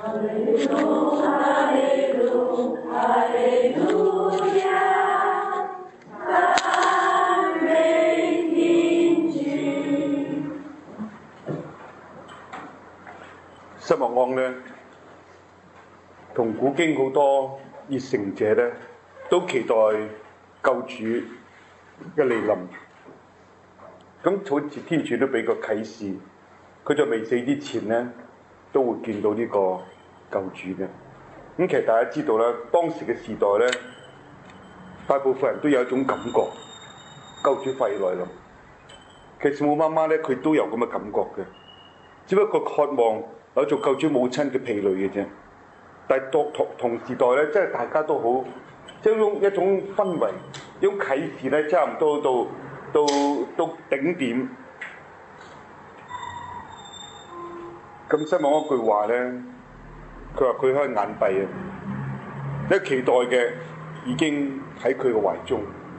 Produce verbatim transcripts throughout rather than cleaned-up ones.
新默安呢，同古經好多熱誠者呢，都期待救主嘅嚟臨。咁好似天主都俾個啟示，佢在未死之前呢，都會見到呢個救主嘅。咁其實大家知道啦，當時嘅時代呢，大部分人都有一種感覺，救主快來臨。其實我媽媽呢，佢都有咁嘅感覺嘅，只不過渴望有做救主母親嘅婢女嘅啫。但係同同同時代呢，真係大家都好，即係一種一種氛圍，一種啟示呢，差唔多到到到頂點。咁新默安一句話呢，佢話佢開眼閉啊，一期待嘅已經喺佢嘅懷中。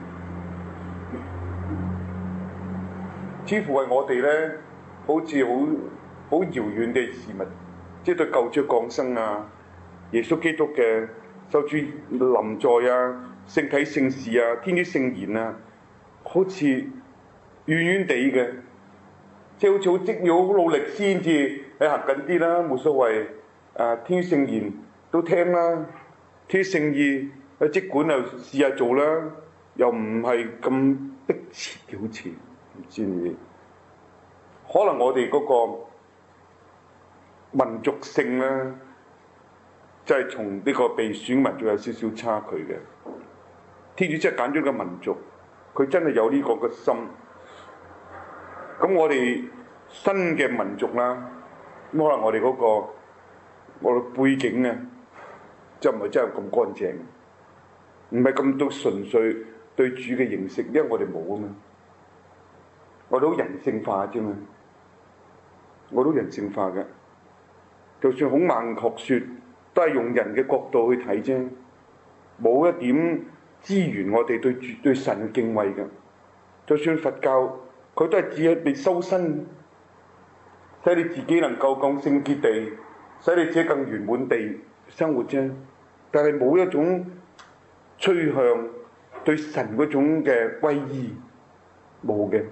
似乎係我哋呢，好似好好遙遠嘅事物，即係對救主降生啊、耶穌基督嘅受主臨在啊、聖體聖事啊、天主聖言啊，好似遠遠地嘅，即係好似好積要好努力先至你行緊啲啦，冇所謂。啊，天主聖言都聽啦，天主聖意啊，即管又試下做啦，又唔係咁迫切嘅，好似唔知你。可能我哋嗰個民族性咧，即係從呢個被選民族有少少差距嘅。天主真係揀咗個民族，佢真係有呢個嘅心。咁我哋新嘅民族啦，可能我哋嗰個我哋背景啊，就唔係真係咁乾淨，唔係咁多純粹對主嘅認識，因為我哋冇啊嘛，我哋好人性化啫嘛。我都人性化嘅，就算孔孟學說都係用人嘅角度去睇啫，冇一點資源我哋對主對神敬畏嘅。就算佛教，佢都係指喺你修身，使你自己能夠更聖潔地，使你自己更圓滿地生活啫。但係冇一種趨向對神嗰種嘅皈依，冇嘅。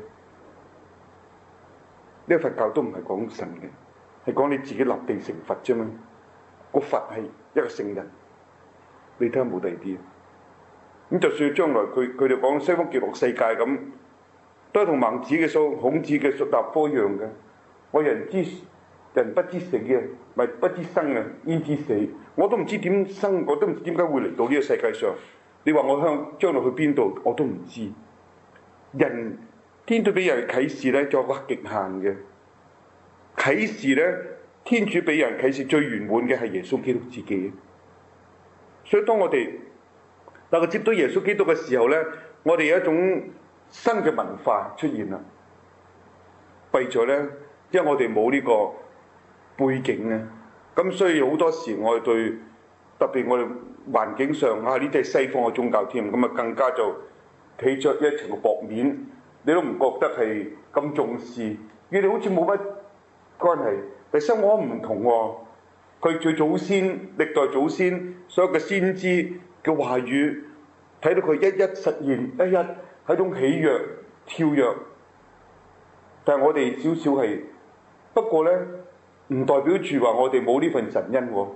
呢個佛教都唔係講神嘅，係講你自己立地成佛啫嘛。個佛係一個聖人，你睇下冇第二啲。咁就算將來佢佢哋講西方極樂世界咁，都係同孟子嘅數、孔子嘅述達科一樣嘅。我人之人不知死嘅，咪不知生啊，焉知死？我都唔知點生，我都唔知點解會嚟到呢個世界上。你話我向將來去邊度，我都唔知。人。天主俾人啟示咧，就有個極限嘅啟示咧。天主俾人啟示最圓滿嘅係耶穌基督自己。所以當我哋能夠接到耶穌基督嘅時候咧，我哋有一種新嘅文化出現啦。為咗咧，因為我哋冇呢個背景咧，咁所以好多時我哋對特別我哋環境上啊，呢啲係西方嘅宗教添，咁啊更加就企着一層嘅薄面。你都唔覺得係咁重視，佢哋好似冇乜關係。但係新默安唔同喎，佢最祖先歷代祖先所有嘅先知嘅話語，睇到佢一一實現，一一係一種喜躍跳躍。但係我哋少少係，不過咧唔代表住話我哋冇呢份神恩喎。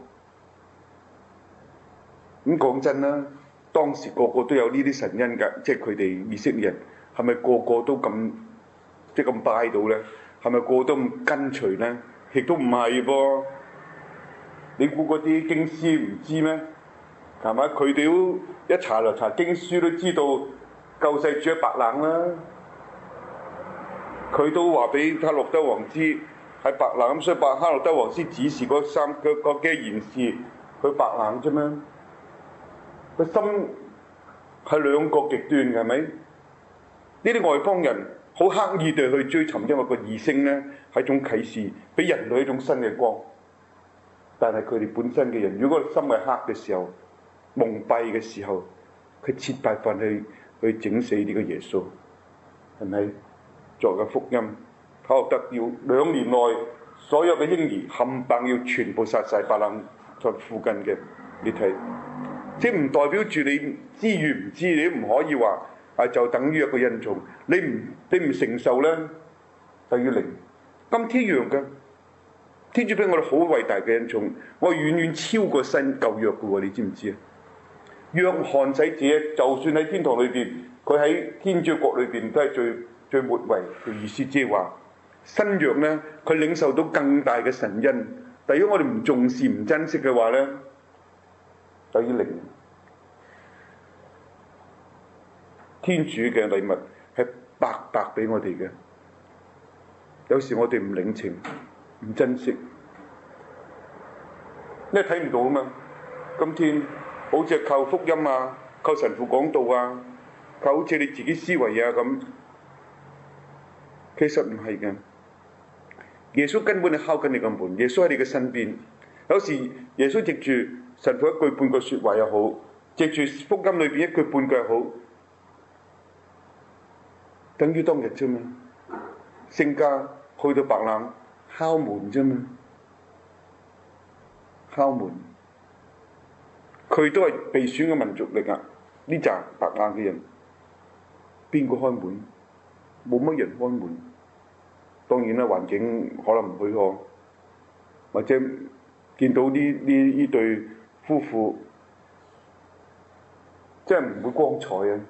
咁講真啦，當時個個都有呢啲神恩㗎，即係佢哋以色列人。係咪個個都咁即係咁拜到咧？係咪個個都咁跟隨咧？亦都唔係噃。你估嗰啲經師唔知咩？係咪？佢哋都一查就查經書都知道救世主喺白冷啦。佢都話俾哈洛德王知喺白冷，咁所以白哈洛德王先指示嗰三個嗰幾賢士去白冷啫嘛。個心係兩個極端嘅，係咪？呢啲外邦人好刻意地去追尋，因為個異星咧係一種啟示，俾人類一種新嘅光。但係佢哋本身嘅人，如果個心係黑嘅時候、蒙蔽嘅時候，佢設大份去去整死呢個耶穌，係咪？作為福音，考得要兩年內所有嘅嬰兒冚唪唥要全部殺晒伯冷在附近嘅，你睇，即係唔代表住你知與唔知，你都唔可以話啊就等於一個恩寵，你唔你唔承受咧，等於零。今天一樣嘅，天主俾我哋好偉大嘅恩寵，我遠遠超過新舊約嘅喎，你知唔知啊？約翰使者就算喺天堂裏邊，佢喺天主國裏邊都係最最末位嘅意思，即係話新約咧，佢領受到更大嘅神恩。但如果我哋唔重視、唔珍惜嘅話咧，等於零。天主嘅禮物係白白俾我哋嘅，有時我哋唔領情、唔珍惜，因為睇唔到啊嘛。今天好似靠福音啊，靠神父講道啊，靠好似你自己思維啊咁，其實唔係嘅。耶穌根本係敲緊你個門，耶穌喺你嘅身邊。有時耶穌藉住神父一句半句説話又好，藉住福音裏邊一句半句又好，等於當日啫嘛。聖家去到白冷敲門啫嘛，敲門。佢都係被選嘅民族嚟㗎，呢紮白冷嘅人，邊個開門？冇乜人開門。當然啦，環境可能唔許可，或者見到呢呢呢對夫婦，真係唔會光彩啊！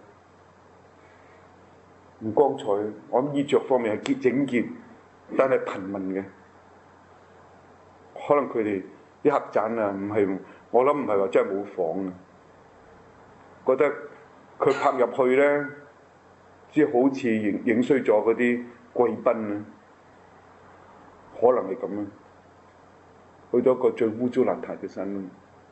唔光彩，我諗衣着方面係潔整潔，但係貧民嘅，可能佢哋啲客棧啊，唔係我諗唔係話真係冇房啊，覺得佢拍入去咧，只好似影影衰咗嗰啲貴賓啊。可能係咁啊，去到一個最污糟邋遢嘅身。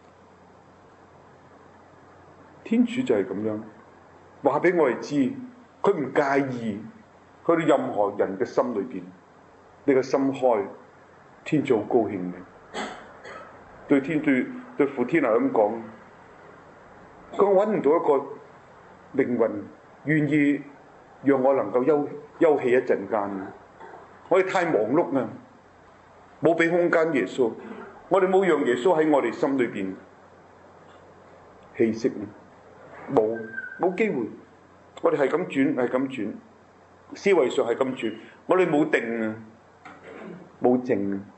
天主就係咁樣話俾我哋知，佢唔介意去到任何人嘅心裏邊，你個心開，天主好高興嘅。對天對對父天啊咁講，佢揾唔到一個靈魂願意讓我能夠休休憩一陣間。我哋太忙碌啊！冇俾空間耶穌，我哋冇讓耶穌喺我哋心裏邊氣息，冇冇機會。我哋係咁轉，係咁轉，思維上係咁轉，我哋冇定啊，冇靜啊。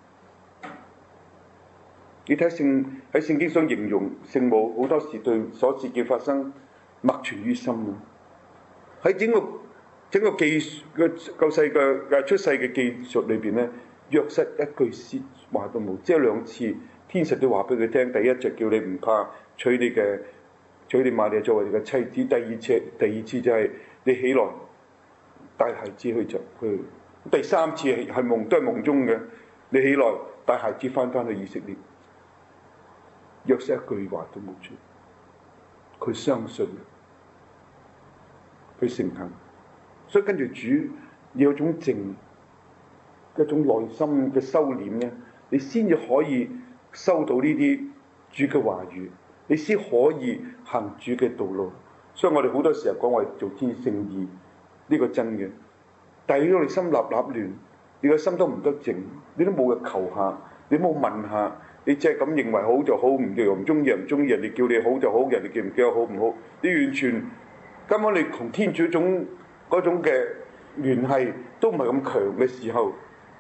你睇聖喺聖經上形容聖母好多時對所事件發生默存於心啊。喺整個整個記嘅救世嘅嘅出世嘅記述裏邊咧。約瑟一句説話都冇，即係兩次天使都話俾佢聽。第一就叫你唔怕娶你嘅娶你瑪利亞作為你嘅妻子。第二次第二次就係你起來帶孩子去就去。第三次係係夢都係夢中嘅，你起來帶孩子翻返去以色列。約瑟一句話都冇出，佢相信，佢誠懇，所以跟住主有種靜。一種內心嘅收斂咧，你先至可以收到呢啲主嘅話語，你先可以行主嘅道路。所以我哋好多時候講我哋做天聖義，呢、這個真嘅。但係如果你心立立亂，你個心都唔得靜，你都冇去求下，你冇問下，你只係咁認為好就好，唔叫唔中意唔中意，人哋叫你好就好，人哋叫唔叫好唔好，你完全根本你同天主種嗰種嘅聯繫都唔係咁強嘅時候。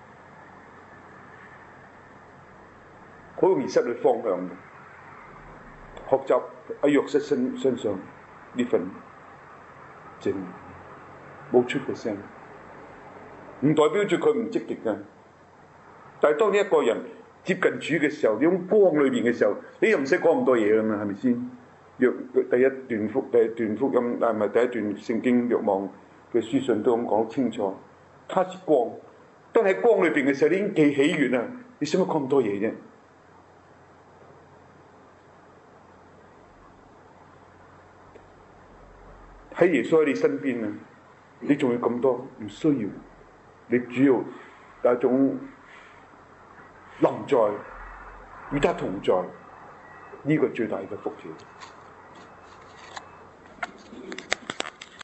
好容易失去方向嘅，學習喺約瑟身身上呢份靜，冇出個聲，唔代表住佢唔積極嘅。但係當呢一個人接近主嘅時候，呢種光裏邊嘅時候，你又唔使講咁多嘢啦嘛，係咪先？若第一段福第一段福音，但係咪第一段聖經若望嘅書信都咁講清楚，他是光。當你喺光裏邊嘅時候，你已經記喜悅啦，你使乜講咁多嘢啫？喺耶穌喺你身邊啊，你仲要咁多？唔需要，你主要有一種臨在與他同在，呢、這個最大嘅福氣。